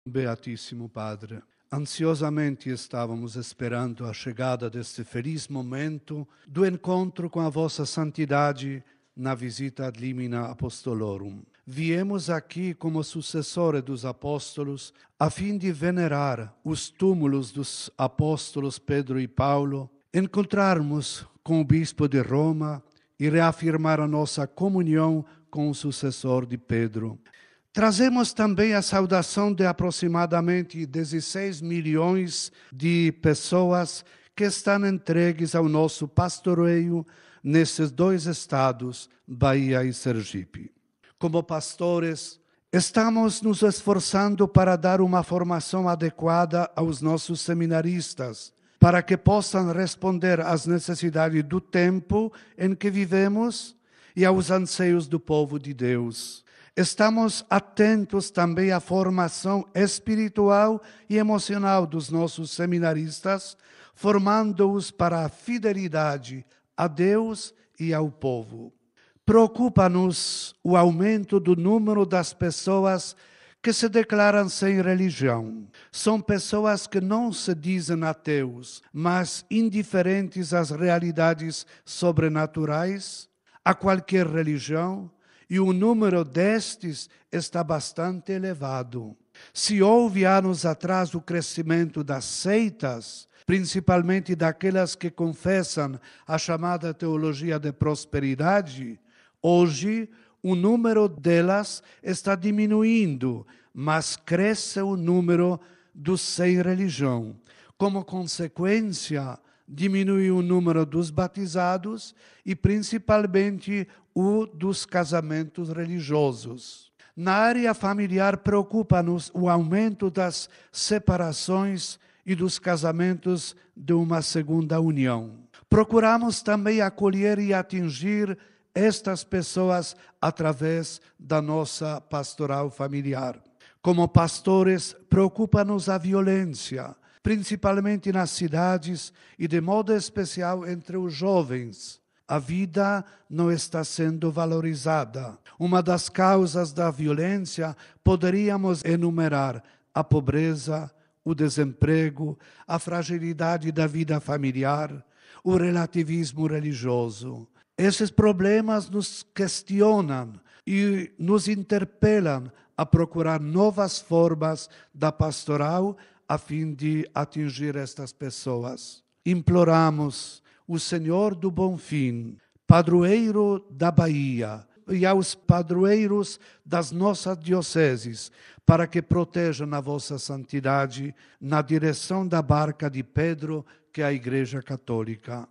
Beatíssimo Padre, ansiosamente estávamos esperando a chegada deste feliz momento do encontro com a vossa santidade na visita ad limina apostolorum. Viemos aqui como sucessores dos apóstolos a fim de venerar os túmulos dos apóstolos Pedro e Paulo, encontrarmos com o bispo de Roma e reafirmar a nossa comunhão com o sucessor de Pedro. Trazemos também a saudação de aproximadamente 16 milhões de pessoas que estão entregues ao nosso pastoreio nesses dois estados, Bahia e Sergipe. Como pastores, estamos nos esforçando para dar uma formação adequada aos nossos seminaristas, para que possam responder às necessidades do tempo em que vivemos e aos anseios do povo de Deus. Estamos atentos também à formação espiritual e emocional dos nossos seminaristas, formando-os para a fidelidade a Deus e ao povo. Preocupa-nos o aumento do número das pessoas que se declaram sem religião. São pessoas que não se dizem ateus, mas indiferentes às realidades sobrenaturais, a qualquer religião, e o número destes está bastante elevado. Se houve anos atrás o crescimento das seitas, principalmente daquelas que confessam a chamada teologia de prosperidade, hoje o número delas está diminuindo, mas cresce o número dos sem religião. Como consequência, diminui o número dos batizados e principalmente o dos casamentos religiosos. Na área familiar, preocupa-nos o aumento das separações e dos casamentos de uma segunda união. Procuramos também acolher e atingir estas pessoas através da nossa pastoral familiar. Como pastores, preocupa-nos a violência, principalmente nas cidades e de modo especial entre os jovens. A vida não está sendo valorizada. Uma das causas da violência poderíamos enumerar a pobreza, o desemprego, a fragilidade da vida familiar, o relativismo religioso. Esses problemas nos questionam e nos interpelam a procurar novas formas da pastoral a fim de atingir estas pessoas. Imploramos o Senhor do Bom Fim, padroeiro da Bahia, e aos padroeiros das nossas dioceses, para que protejam a vossa santidade na direção da barca de Pedro, que é a Igreja Católica.